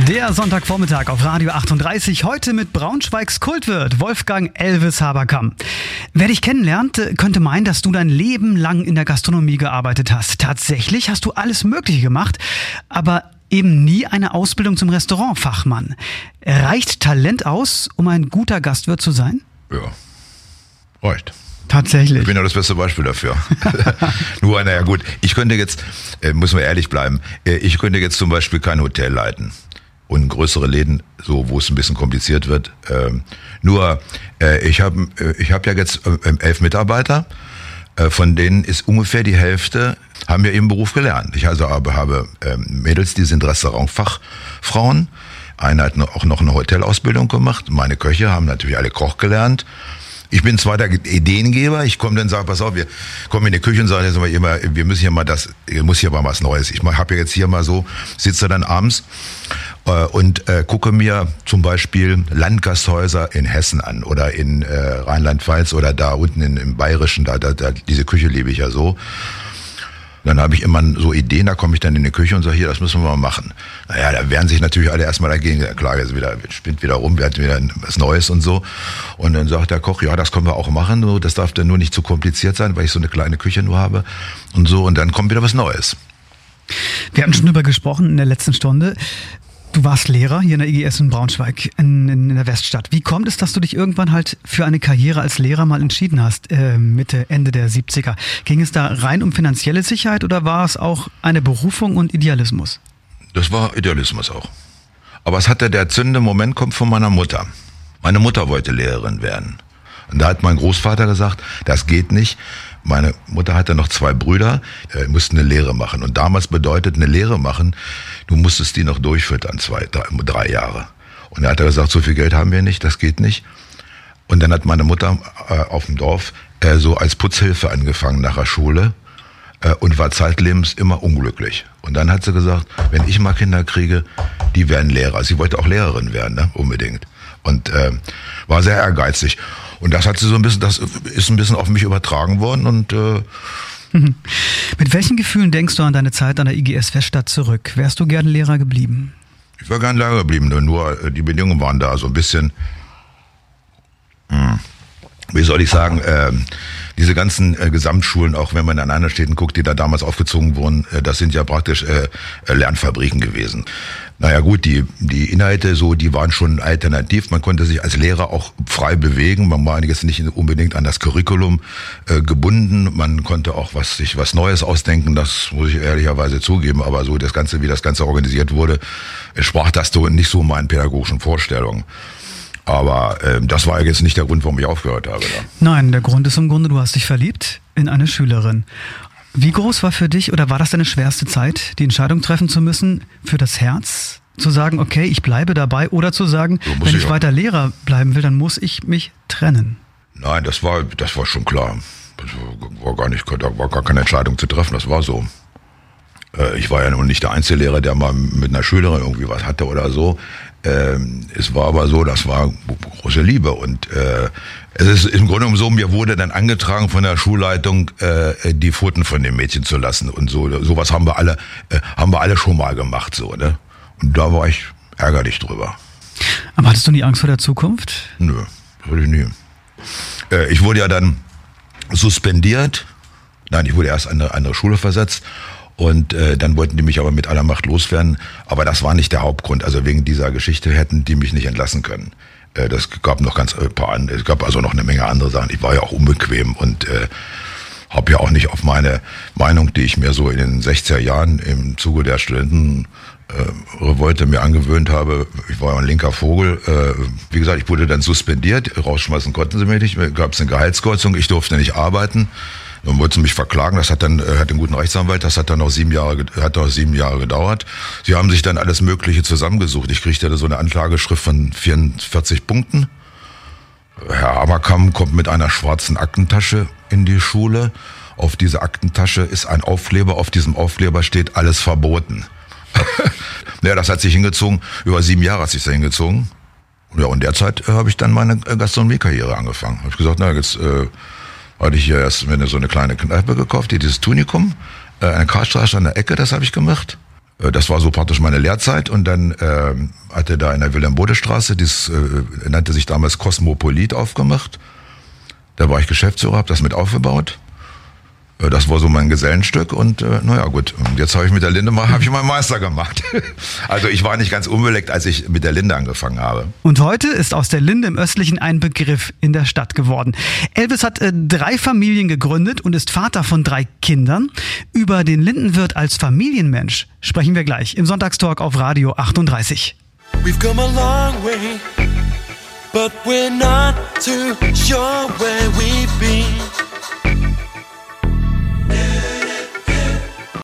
Der Sonntagvormittag auf Radio 38, heute mit Braunschweigs Kultwirt Wolfgang Elvis Haberkamp. Wer dich kennenlernt, könnte meinen, dass du dein Leben lang in der Gastronomie gearbeitet hast. Tatsächlich hast du alles Mögliche gemacht, aber eben nie eine Ausbildung zum Restaurantfachmann. Reicht Talent aus, um ein guter Gastwirt zu sein? Ja, reicht. Tatsächlich. Ich bin ja das beste Beispiel dafür. Nur, naja gut, ich könnte jetzt, muss man ehrlich bleiben, ich könnte jetzt zum Beispiel kein Hotel leiten. Und größere Läden, so wo es ein bisschen kompliziert wird. Ich hab ja jetzt 11 Mitarbeiter, von denen ist ungefähr die Hälfte, haben ja ihren Beruf gelernt. Ich also habe Mädels, die sind Restaurantfachfrauen. Eine hat auch noch eine Hotelausbildung gemacht. Meine Köche haben natürlich alle Koch gelernt. Ich bin zwar der Ideengeber, ich komme dann und sage, pass auf, wir kommen in die Küche und sagen jetzt mal immer, wir müssen hier mal muss hier mal was Neues. Ich habe ja jetzt hier mal so, sitze dann abends und gucke mir zum Beispiel Landgasthäuser in Hessen an oder in Rheinland-Pfalz oder da unten im Bayerischen, da diese Küche liebe ich ja so. Dann habe ich immer so Ideen, da komme ich dann in die Küche und sage, hier, das müssen wir mal machen. Naja, da wehren sich natürlich alle erstmal dagegen. Ja, klar, jetzt spinnt wieder rum, wir hatten wieder was Neues und so. Und dann sagt der Koch, ja, das können wir auch machen, nur das darf dann nur nicht zu kompliziert sein, weil ich so eine kleine Küche nur habe und so. Und dann kommt wieder was Neues. Wir hatten schon drüber gesprochen in der letzten Stunde. Du warst Lehrer hier in der IGS in Braunschweig, in der Weststadt. Wie kommt es, dass du dich irgendwann halt für eine Karriere als Lehrer mal entschieden hast, Mitte, Ende der 70er? Ging es da rein um finanzielle Sicherheit oder war es auch eine Berufung und Idealismus? Das war Idealismus auch. Aber es hatte der zündende Moment kommt von meiner Mutter. Meine Mutter wollte Lehrerin werden. Und da hat mein Großvater gesagt, das geht nicht. Meine Mutter hatte noch 2 Brüder, mussten eine Lehre machen. Und damals bedeutet eine Lehre machen, du musstest die noch durchfüttern, 3 Jahre. Und da hat er gesagt, so viel Geld haben wir nicht, das geht nicht. Und dann hat meine Mutter auf dem Dorf so als Putzhilfe angefangen nach der Schule und war zeitlebens immer unglücklich. Und dann hat sie gesagt, wenn ich mal Kinder kriege, die werden Lehrer. Sie wollte auch Lehrerin werden, ne? Unbedingt. Und war sehr ehrgeizig. Und das hat sie das ist ein bisschen auf mich übertragen worden und Mit welchen Gefühlen denkst du an deine Zeit an der IGS Weststadt zurück? Wärst du gerne Lehrer geblieben? Ich war gerne Lehrer geblieben, nur die Bedingungen waren da so ein bisschen, wie soll ich sagen, diese ganzen Gesamtschulen, auch wenn man an anderen Städten guckt, die da damals aufgezogen wurden, das sind ja praktisch Lernfabriken gewesen. Naja gut, die Inhalte so, die waren schon alternativ. Man konnte sich als Lehrer auch frei bewegen. Man war jetzt nicht unbedingt an das Curriculum gebunden. Man konnte auch sich was Neues ausdenken. Das muss ich ehrlicherweise zugeben. Aber so wie das Ganze organisiert wurde, entsprach das so nicht so meinen pädagogischen Vorstellungen. Aber das war jetzt nicht der Grund, warum ich aufgehört habe. Da. Nein, der Grund ist im Grunde, du hast dich verliebt in eine Schülerin. Wie groß war für dich oder war das deine schwerste Zeit, die Entscheidung treffen zu müssen für das Herz? Zu sagen, okay, ich bleibe dabei oder zu sagen, wenn ich weiter Lehrer bleiben will, dann muss ich mich trennen? Nein, das war schon klar. Das war gar keine Entscheidung zu treffen, das war so. Ich war ja nun nicht der einzige Lehrer, der mal mit einer Schülerin irgendwie was hatte oder so. Es war aber so, das war große Liebe und es ist im Grunde genommen so, mir wurde dann angetragen von der Schulleitung, die Pfoten von dem Mädchen zu lassen und so. Sowas haben wir alle schon mal gemacht, so, ne? Und da war ich ärgerlich drüber. Aber hattest du nie Angst vor der Zukunft? Nö, hatte ich nie. Ich wurde ja dann suspendiert. Nein, ich wurde erst an eine andere Schule versetzt. Und dann wollten die mich aber mit aller Macht loswerden. Aber das war nicht der Hauptgrund. Also wegen dieser Geschichte hätten die mich nicht entlassen können. Das gab noch es gab also noch eine Menge andere Sachen. Ich war ja auch unbequem und habe ja auch nicht auf meine Meinung, die ich mir so in den 60er Jahren im Zuge der Studentenrevolte mir angewöhnt habe. Ich war ja ein linker Vogel. Wie gesagt, ich wurde dann suspendiert. Rausschmeißen konnten sie mich nicht. Gab es eine Gehaltskürzung. Ich durfte nicht arbeiten. Dann wollten sie mich verklagen, das hat einen guten Rechtsanwalt, das hat dann noch 7 Jahre gedauert. Sie haben sich dann alles Mögliche zusammengesucht. Ich kriegte da so eine Anklageschrift von 44 Punkten. Herr Haberkamp kommt mit einer schwarzen Aktentasche in die Schule. Auf diese Aktentasche ist ein Aufkleber, auf diesem Aufkleber steht alles verboten. Ja, das hat sich hingezogen, über 7 Jahre hat sich das hingezogen. Ja, und in der Zeit habe ich dann meine Gastronomiekarriere angefangen. Habe ich gesagt, na jetzt hatte ich hier erst mir so eine kleine Kneipe gekauft, dieses Tunikum, eine Karlstraße an der Ecke, das habe ich gemacht. Das war so praktisch meine Lehrzeit und dann hatte da in der Wilhelm-Bode-Straße, das nannte sich damals Kosmopolit, aufgemacht. Da war ich Geschäftsführer, habe das mit aufgebaut. Das war so mein Gesellenstück und naja gut, jetzt habe ich mit der Linde meinen Meister gemacht. Also ich war nicht ganz unbeleckt, als ich mit der Linde angefangen habe. Und heute ist aus der Linde im Östlichen ein Begriff in der Stadt geworden. Elvis hat 3 Familien gegründet und ist Vater von 3 Kindern. Über den Lindenwirt als Familienmensch sprechen wir gleich im Sonntagstalk auf Radio 38. We've come a long way, but we're not too sure where we've been.